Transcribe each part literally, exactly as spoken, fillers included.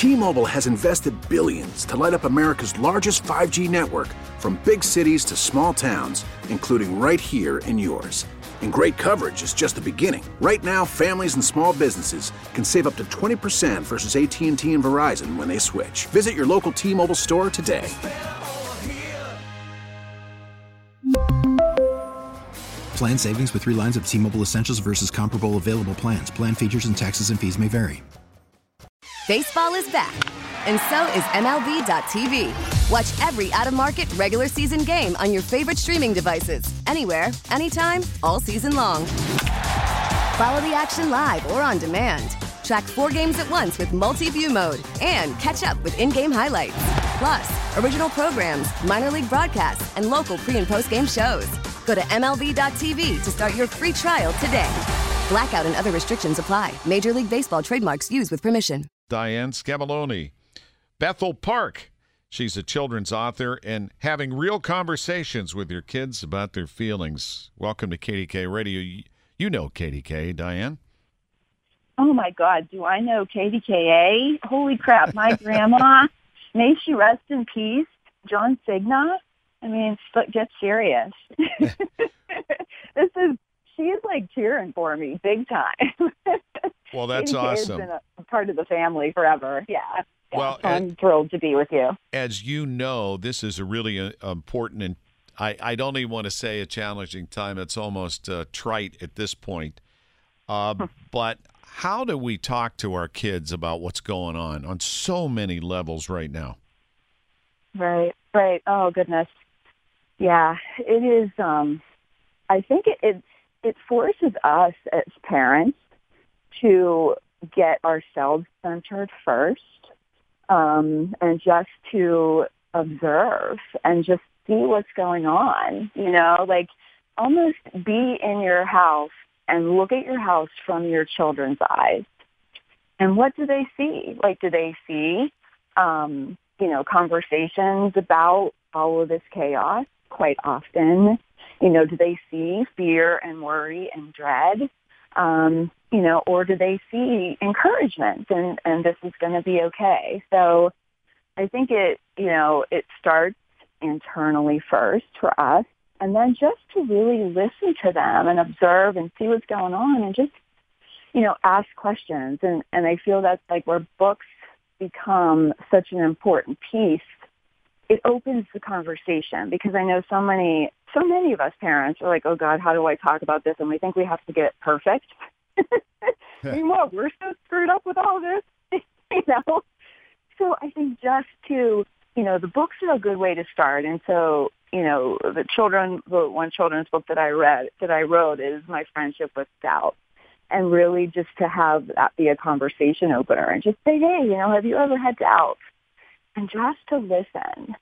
T-Mobile has invested billions to light up America's largest five G network, from big cities to small towns, including right here in yours. And great coverage is just the beginning. Right now, families and small businesses can save up to twenty percent versus A T and T and Verizon when they switch. Visit your local T-Mobile store today. Plan savings with three lines of T-Mobile Essentials versus comparable available plans. Plan features and taxes and fees may vary. Baseball is back, and so is M L B dot T V. Watch every out-of-market regular season game on your favorite streaming devices, anywhere, anytime, all season long. Follow the action live or on demand. Track four games at once with multi-view mode and catch up with in-game highlights. Plus, original programs, minor league broadcasts, and local pre- and post-game shows. Go to M L B dot T V to start your free trial today. Blackout and other restrictions apply. Major League Baseball trademarks used with permission. Diane Scavolone. Bethel Park. She's a children's author and having real conversations with your kids about their feelings. Welcome to K D K Radio. You know K D K, Diane. Oh, my God. Do I know K D K A? Holy crap. My grandma, may she rest in peace, John Cigna. I mean, but get serious. This is, she is like cheering for me big time. Well, that's awesome. Been a part of the family forever. Yeah. yeah. Well, I'm and, thrilled to be with you. As you know, this is a really uh, important and I, I don't even want to say a challenging time. It's almost uh, trite at this point. Uh, but how do we talk to our kids about what's going on on so many levels right now? Right, right. Oh, goodness. Yeah, it is. Um, I think it, it it forces us as parents to get ourselves centered first, um, and just to observe and just see what's going on. You know, like almost be in your house and look at your house from your children's eyes. And what do they see? Like, do they see, um, you know, conversations about all of this chaos? Quite often, you know, do they see fear and worry and dread, um, you know, or do they see encouragement and, and this is going to be okay? So I think it, you know, it starts internally first for us, and then just to really listen to them and observe and see what's going on and just, you know, ask questions. And, and I feel that's like where books become such an important piece. It opens the conversation, because I know so many, so many of us parents are like, oh God, how do I talk about this? And we think we have to get it perfect. Meanwhile, we're so screwed up with all this, you know? So I think just to, you know, the books are a good way to start. And so, you know, the children, the one children's book that I read, that I wrote is My Friendship with Doubt. And really just to have that be a conversation opener and just say, hey, you know, have you ever had doubt? And just to listen.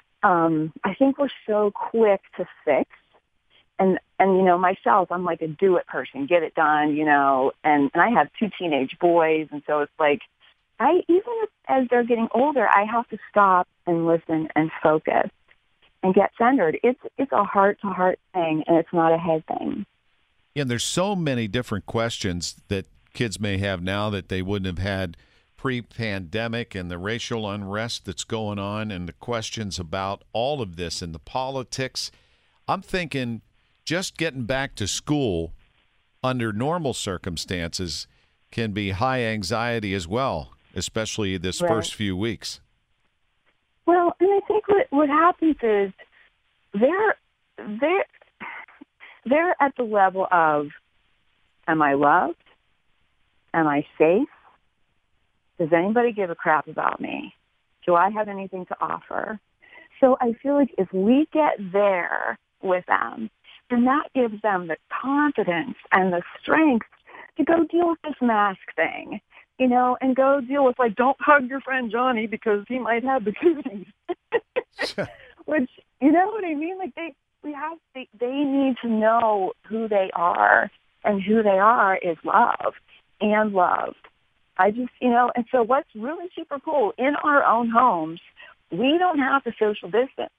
Um, I think we're so quick to fix. And, and, you know, myself, I'm like a do-it person, get it done, you know, and, and I have two teenage boys. And so it's like, I, even as they're getting older, I have to stop and listen and focus and get centered. It's, it's a heart-to-heart thing, and it's not a head thing. And there's so many different questions that kids may have now that they wouldn't have had pre-pandemic, and the racial unrest that's going on and the questions about all of this and the politics. I'm thinking just getting back to school under normal circumstances can be high anxiety as well, especially this right. first few weeks. Well, and I think what, what happens is they're, they're, they're at the level of, am I loved? Am I safe? Does anybody give a crap about me? Do I have anything to offer? So I feel like if we get there with them, then that gives them the confidence and the strength to go deal with this mask thing, you know, and go deal with, like, don't hug your friend Johnny because he might have the cooties. Which, you know what I mean? Like, they, we have, they, they need to know who they are, and who they are is loved and loved. I just, you know, and so what's really super cool, in our own homes, we don't have to social distance.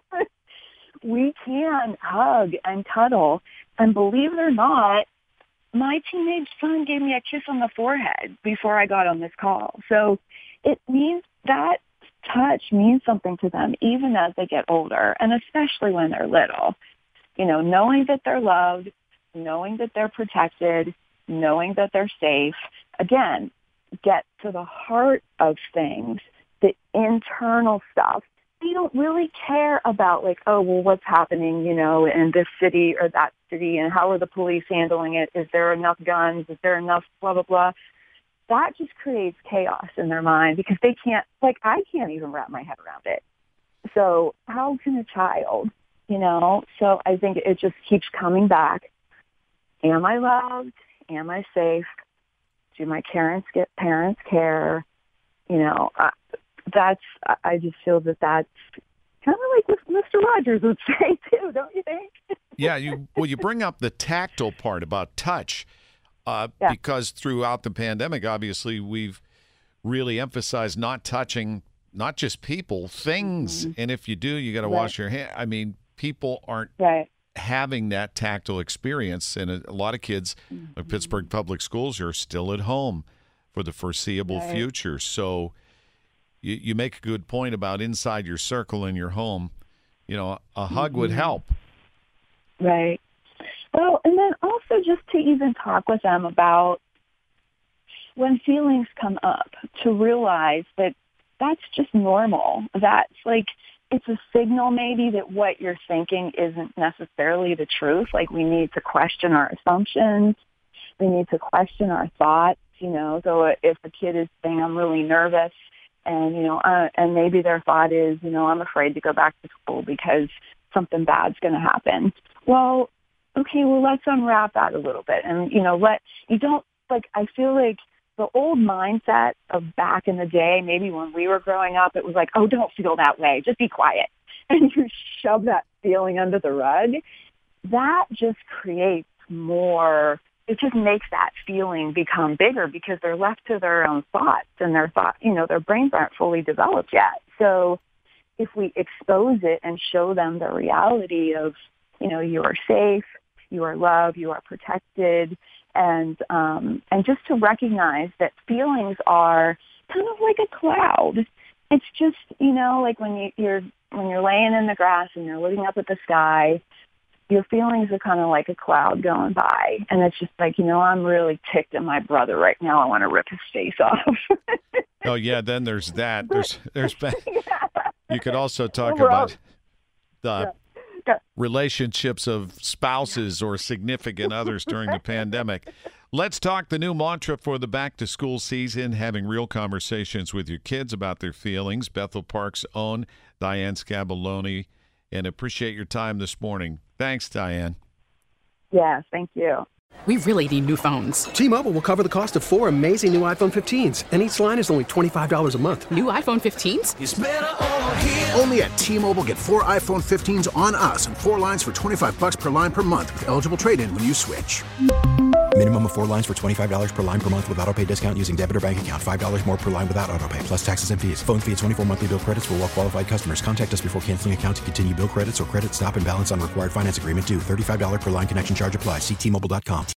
We can hug and cuddle, and believe it or not, my teenage son gave me a kiss on the forehead before I got on this call. So it means that touch means something to them even as they get older, and especially when they're little. You know, knowing that they're loved, knowing that they're protected, knowing that they're safe. Again, get to the heart of things, the internal stuff. They don't really care about, like, oh, well, what's happening, you know, in this city or that city, and how are the police handling it? Is there enough guns? Is there enough blah, blah, blah? That just creates chaos in their mind because they can't, like, I can't even wrap my head around it. So how can a child, you know? So I think it just keeps coming back. Am I loved? Am I safe? Do my parents get parents care? You know, uh, that's, I just feel that that's kind of like what Mister Rogers would say too, don't you think? Yeah, you well, you bring up the tactile part about touch uh, yeah. because throughout the pandemic, obviously, we've really emphasized not touching, not just people, things. Mm-hmm. And if you do, you got to right. wash your hands. I mean, people aren't right. having that tactile experience. And a, a lot of kids, mm-hmm. like Pittsburgh Public Schools, are still at home for the foreseeable right. future. So you, you make a good point about inside your circle in your home. You know, a hug mm-hmm. would help. Right. Well, and then also just to even talk with them about when feelings come up, to realize that that's just normal. That's like, it's a signal maybe that what you're thinking isn't necessarily the truth. Like, we need to question our assumptions. We need to question our thoughts, you know. So if a kid is saying, I'm really nervous, and, you know, uh, and maybe their thought is, you know, I'm afraid to go back to school because something bad's going to happen. Well, okay, well, let's unwrap that a little bit. And, you know, let, you don't, like, I feel like the old mindset of back in the day, maybe when we were growing up, it was like, oh, don't feel that way. Just be quiet. And you shove that feeling under the rug. That just creates more, it just makes that feeling become bigger because they're left to their own thoughts, and their thought, you know, their brains aren't fully developed yet. So if we expose it and show them the reality of, you know, you are safe, you are loved, you are protected, and um, and just to recognize that feelings are kind of like a cloud. It's just, you know, like when you, you're when you're laying in the grass and you're looking up at the sky, your feelings are kind of like a cloud going by, and it's just like, you know, I'm really ticked at my brother right now. I want to rip his face off. Oh yeah, then there's that. There's there's yeah. You could also talk We're about all, the yeah. relationships of spouses or significant others during the pandemic. Let's talk the new mantra for the back-to-school season, having real conversations with your kids about their feelings. Bethel Park's own Diane Scaboloni, and appreciate your time this morning. Thanks, Diane. Yeah, thank you. We really need new phones. T-Mobile will cover the cost of four amazing new iPhone fifteens, and each line is only twenty-five dollars a month. New iPhone fifteens? It's better over here. Only at T-Mobile, get four iPhone fifteens on us and four lines for twenty-five dollars per line per month with eligible trade-in when you switch. Minimum of four lines for twenty-five dollars per line per month with autopay discount using debit or bank account. five dollars more per line without autopay, plus taxes and fees. Phone fee at twenty-four monthly bill credits for well-qualified customers. Contact us before canceling account to continue bill credits or credit stop and balance on required finance agreement due. thirty-five dollars per line connection charge applies. See T Mobile dot com.